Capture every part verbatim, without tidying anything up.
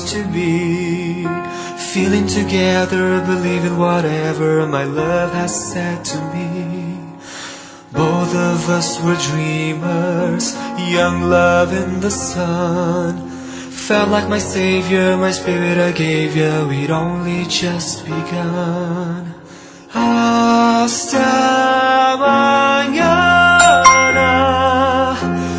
to be. Feeling together, believing whatever my love has said to me. Both of us were dreamers, young love in the sun. Felt like my savior, my spirit I gave you, we'd only just begun. Hasta mañana,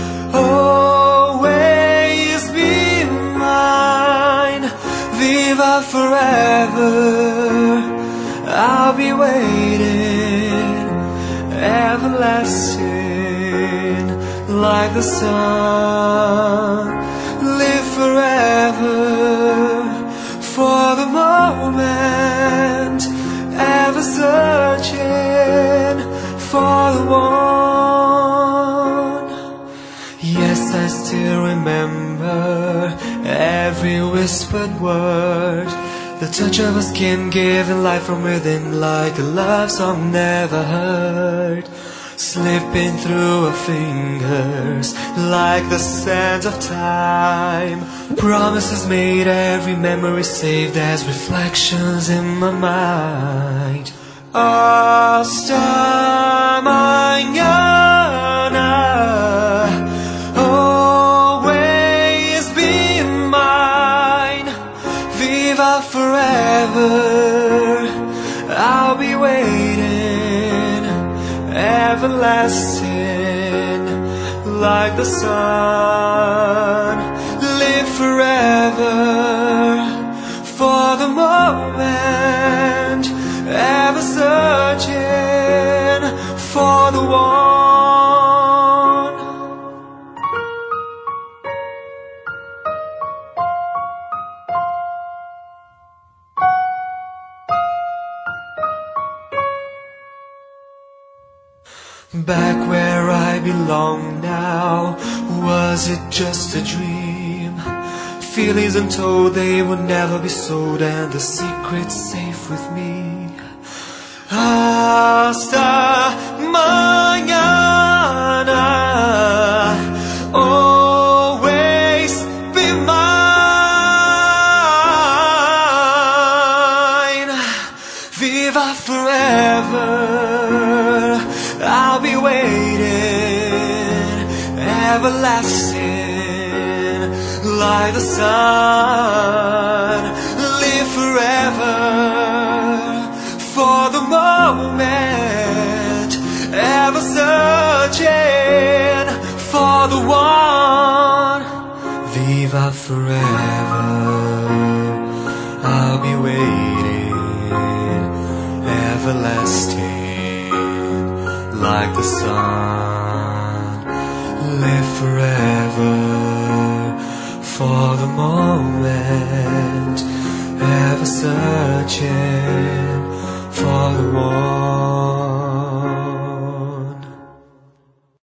always be mine. Viva forever, I'll be waiting, everlasting, like the sun. Live forever for the moment, ever searching for the one. Yes, I still remember every whispered word, the touch of a skin giving life from within, like a love song never heard. Slipping through our fingers like the sands of time. Promises made, every memory saved as reflections in my mind. Hasta mañana, always be mine. Viva forever, I'll be waiting, everlasting, like the sun. Live forever for the moment, ever searching for the one. Back where I belong now, was it just a dream? Feelings untold, they would never be sold, and the secret's safe with me. Hasta mañana, always be mine. Viva forever, I'll be waiting, everlasting, like the sun. Live forever for the moment, ever searching for the one. Viva forever, I'll be waiting, everlasting, like the sun. Live forever for the moment, ever searching for the one.